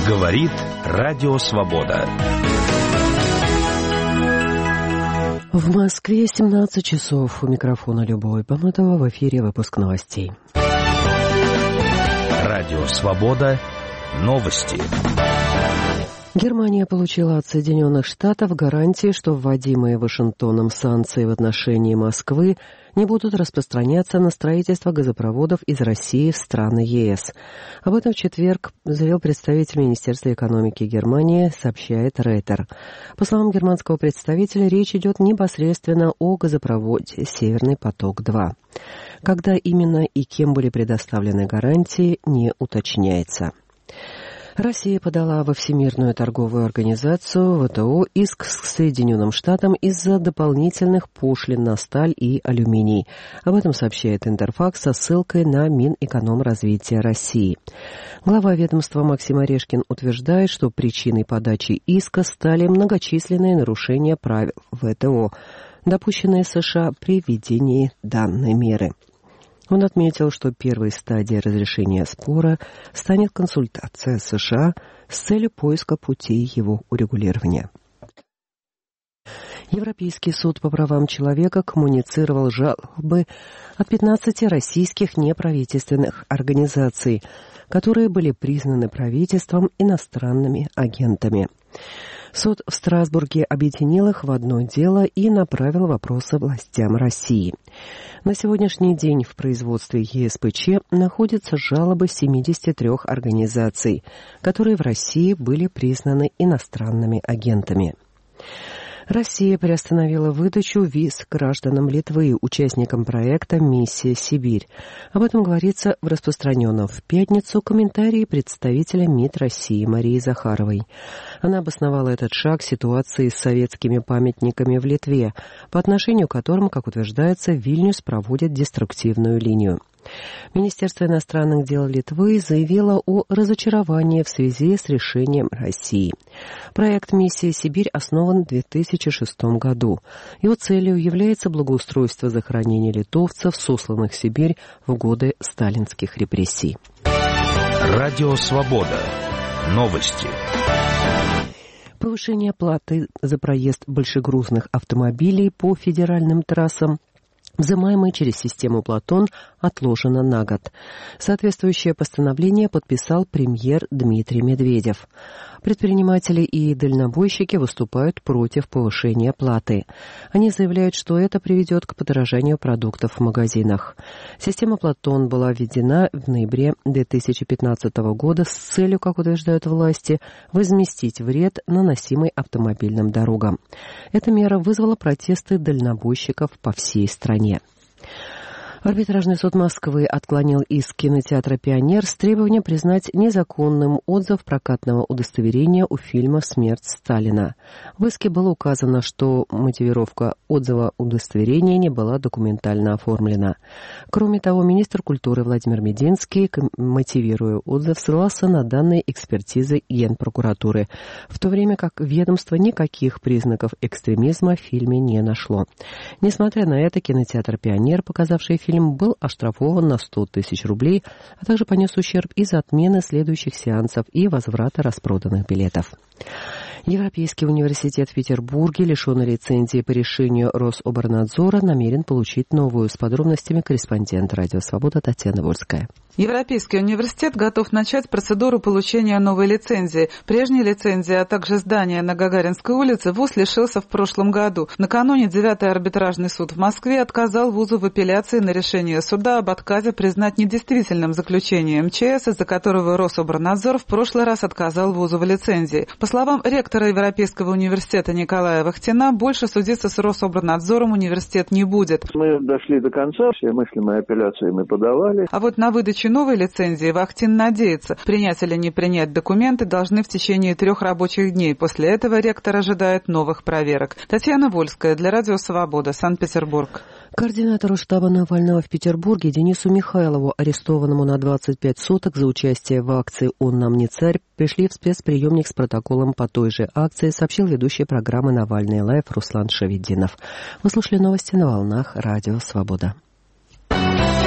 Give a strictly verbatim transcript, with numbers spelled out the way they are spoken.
Говорит Радио Свобода. В Москве семнадцать часов. У микрофона Любовь Баматова. В эфире выпуск новостей. Радио Свобода. Новости. Германия получила от Соединенных Штатов гарантии, что вводимые Вашингтоном санкции в отношении Москвы не будут распространяться на строительство газопроводов из России в страны ЕС. Об этом в четверг заявил представитель Министерства экономики Германии, сообщает Рейтер. По словам германского представителя, речь идет непосредственно о газопроводе «Северный поток-два». Когда именно и кем были предоставлены гарантии, не уточняется. Россия подала во Всемирную торговую организацию ВТО иск к Соединенным Штатам из-за дополнительных пошлин на сталь и алюминий. Об этом сообщает Интерфакс со ссылкой на Минэкономразвития России. Глава ведомства Максим Орешкин утверждает, что причиной подачи иска стали многочисленные нарушения правил ВТО, допущенные США при введении данной меры. Он отметил, что первой стадией разрешения спора станет консультация с США с целью поиска путей его урегулирования. Европейский суд по правам человека коммуницировал жалобы от пятнадцати российских неправительственных организаций, которые были признаны правительством иностранными агентами. Суд в Страсбурге объединил их в одно дело и направил вопросы властям России. На сегодняшний день в производстве ЕСПЧ находятся жалобы семидесяти трёх организаций, которые в России были признаны иностранными агентами. Россия приостановила выдачу виз гражданам Литвы, участникам проекта «Миссия Сибирь». Об этом говорится в распространенном в пятницу комментарии представителя МИД России Марии Захаровой. Она обосновала этот шаг ситуацией с советскими памятниками в Литве, по отношению к которым, как утверждается, Вильнюс проводит деструктивную линию. Министерство иностранных дел Литвы заявило о разочаровании в связи с решением России. Проект «Миссия Сибирь» основан в две тысячи шестом году. Его целью является благоустройство захоронений литовцев, сосланных в Сибирь в годы сталинских репрессий. Радио Свобода. Новости. Повышение платы за проезд большегрузных автомобилей по федеральным трассам, взимаемый через систему «Платон», отложено на год. Соответствующее постановление подписал премьер Дмитрий Медведев. Предприниматели и дальнобойщики выступают против повышения платы. Они заявляют, что это приведет к подорожанию продуктов в магазинах. Система «Платон» была введена в ноябре две тысячи пятнадцатого года с целью, как утверждают власти, возместить вред, наносимый автомобильным дорогам. Эта мера вызвала протесты дальнобойщиков по всей стране. Арбитражный суд Москвы отклонил иск кинотеатра «Пионер» с требованием признать незаконным отзыв прокатного удостоверения у фильма «Смерть Сталина». В иске было указано, что мотивировка отзыва удостоверения не была документально оформлена. Кроме того, министр культуры Владимир Мединский, мотивируя отзыв, ссылался на данные экспертизы Генпрокуратуры, в то время как ведомство никаких признаков экстремизма в фильме не нашло. Несмотря на это, кинотеатр «Пионер», показавший фильм, был оштрафован на сто тысяч рублей, а также понес ущерб из-за отмены следующих сеансов и возврата распроданных билетов. Европейский университет в Петербурге, лишенный лицензии по решению Рособорнадзора, намерен получить новую. С подробностями корреспондент «Радио Свобода» Татьяна Вольская. Европейский университет готов начать процедуру получения новой лицензии. Прежней лицензии, а также здания на Гагаринской улице ВУЗ лишился в прошлом году. Накануне девятый арбитражный суд в Москве отказал ВУЗу в апелляции на решение суда об отказе признать недействительным заключение МЧС, из-за которого Рособорнадзор в прошлый раз отказал ВУЗу в лицензии. По словам ректора Европейского университета Николая Вахтина, больше судиться с Рособорнадзором университет не будет. Мы дошли до конца, все мыслимые апелляции мы подавали. А вот на выдачу новой лицензии Вахтин надеется. Принять или не принять документы должны в течение трех рабочих дней. После этого ректор ожидает новых проверок. Татьяна Вольская для Радио Свобода, Санкт-Петербург. Координатору штаба Навального в Петербурге Денису Михайлову, арестованному на двадцать пять суток за участие в акции «Он нам не царь», пришли в спецприемник с протоколом по той же акции, сообщил ведущий программы «Навальный лайв» Руслан Шаведдинов. Вы слушали новости на волнах Радио Свобода.